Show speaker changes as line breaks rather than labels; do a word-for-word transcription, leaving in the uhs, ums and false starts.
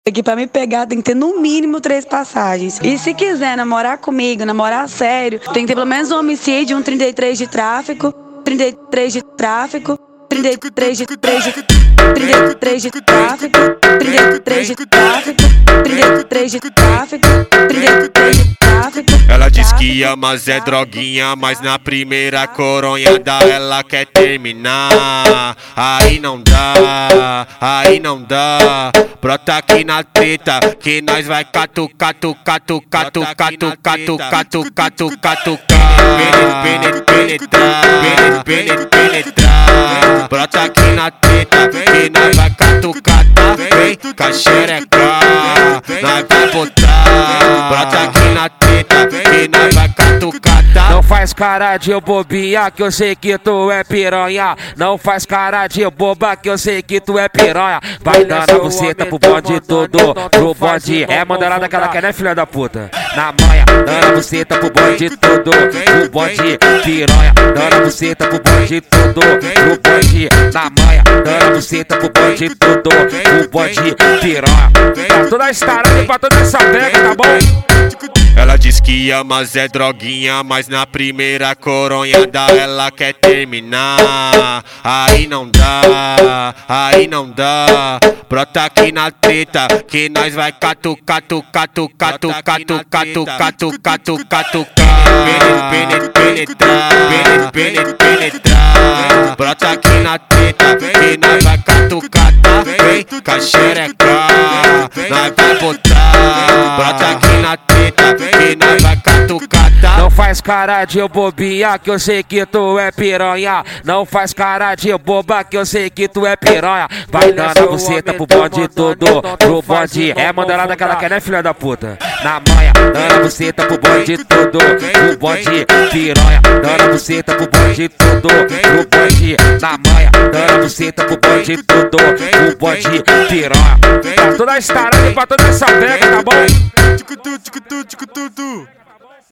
Aqui pra me pegar tem que ter no mínimo três passagens. E se quiser namorar comigo, namorar sério, tem que ter pelo menos um homicídio, um trinta e três de tráfico, trinta e três de tráfico, trinta e três de três de trinta e três de tráfico, trinta e três de tráfico, trinta e três de tráfico, trinta e três de tráfico.
Ela diz que ama Zé Droguinha, mas na primeira coronhada ela quer terminar. Aí não dá, aí não dá. Brota aqui na treta, que nós vai catu, catu, catu, catu, catu, catu, catu, catu, catu, penetrar, penetrar. Brota aqui na treta, que nós vai catu, cata, vem caxerecar, nós vai botar. Brota aqui na treta, que nós vai catu, cata.
Não faz cara de bobinha, que eu sei que tu é piranha. Não faz cara de boba, que eu sei que tu é piranha. Vai dando a buceta pro bonde todo, pro bonde. É mandarada que ela quer, né, filha da puta? Na manha, dando a buceta pro bonde todo, pro bonde. Piranha, dando a buceta pro bonde todo, pro bonde. Na manha, dando a buceta pro bonde todo, pro bonde. Piranha, pra toda a estarada e pra toda essa pega, tá bom?
Ela diz que ama Zé Droguinha, mas na primeira coronhada ela quer terminar. Aí não dá, aí não dá. Brota aqui na treta, que nós vai catu, catu, catu, catu, catu, catu, catu, catu, catu, penetrar, penetrar. Brota aqui na treta, que nós vai catu, cata, vem caxerecar, nós vai botar. Brota aqui na treta, que nós vai catucata.
Não faz cara de bobinha, que eu sei que tu é piranha. Não faz cara de boba, que eu sei que tu é piranha. Vai dando a buceta pro bonde todo, pro bonde. É mandarada que ela quer, né, filha da puta? Na manha, dando a buceta pro bonde todo, pro bonde. Piranha, dando a buceta pro bonde todo, pro bonde. Na manha, dando a buceta pro bonde todo, pro bonde. Piranha, pra toda a estarada e pra toda essa pega, tá bom?